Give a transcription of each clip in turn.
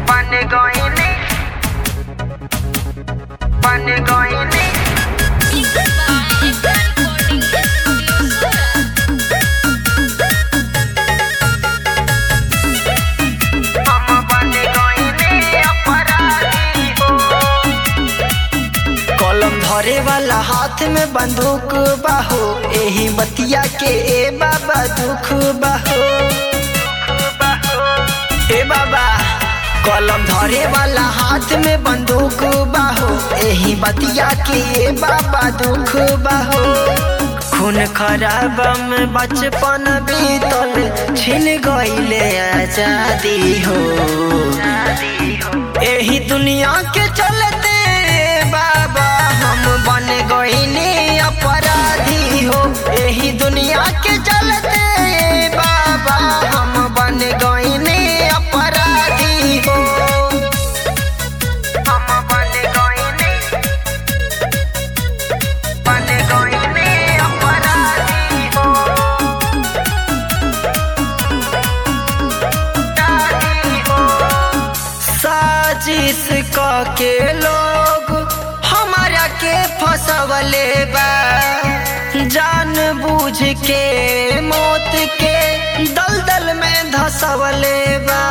बन गईनी बन गईनी हम बन गईनी अपराधी हो। कलम धरे वाला हाथ में बंदूक बाहो, एही बतिया के ए बाबा दुख बाहो। ए बाबा कलम धरे वाला हाथ में बंदूक बाहो, एही बतिया के ए बाबा दुख बाहो। खून खराब में बचपन बीतल, छिन गईले आजादी हो। एही दुनिया के चलते बाबा हम बन गईनी अपराधी हो। एही दुनिया के चलते बाबा हम बन गईनी अपराधी हो। हम बन गईनी अपराधी हो। अपराधी हो। साजिश क के लोग हमारा के फसवले बा, जान बूझ के मौत के दलदल में धसवले बा।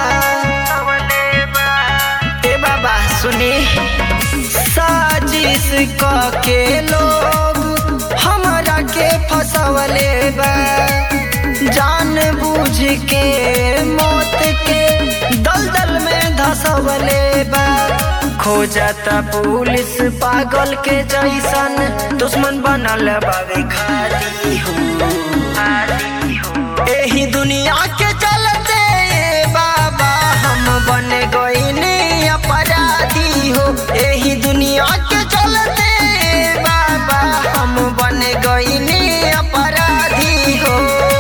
ए बाबा सुनी, साजिश क के लोग हमारा के फसवले बा, जान बूझ के मौत के दलदल में धसवले बा। खोजता पुलिस पागल के जैसन, दुश्मन बनल बावे खाली हो। एही दुनिया के चलते बाबा हम बन गईनी अपराधी हो। एही दुनिया के चलते बाबा हम बन गईनी अपराधी हो।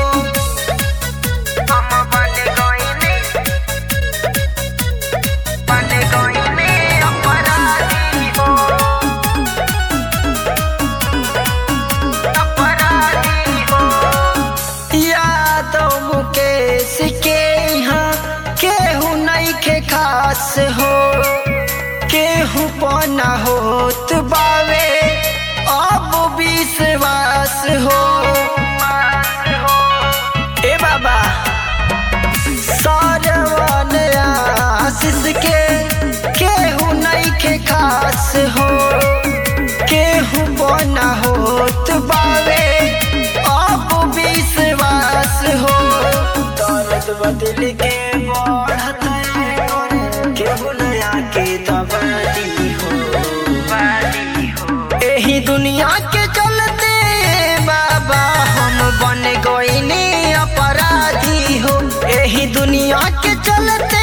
हम बन गईनी अपराधी हो। अपराधी हो। यादव मुकेश के यहाँ केहू नहीं के खास हो, केहू पना होत बावे अब विश्वास हो। ए बाबा सरवन आशीष के केहू नहीं के खास हो, केहू पना होत बावे अब विश्वास हो। दर्द बदल के बढ़त केहू नया के दबादी हो। एही दुनिया के चलते बाबा हम बन गईनी अपराधी हो। एही दुनिया के चलते